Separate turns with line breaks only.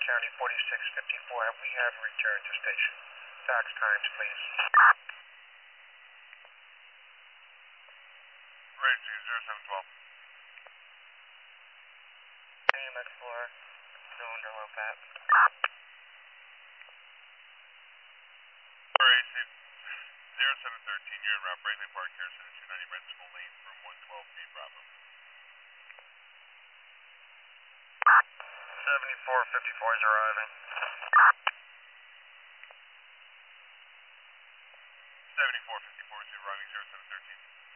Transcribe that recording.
County 4654. We have returned to station. Fax times, please.
Ranger 0712.
AM Explorer, cylinder low pat.
RAC 0713, you're in Route Brightly Park, Harrison at 290 Red School Lane, room 112B, Bravo.
7454 is arriving.
7454 is arriving, 0713.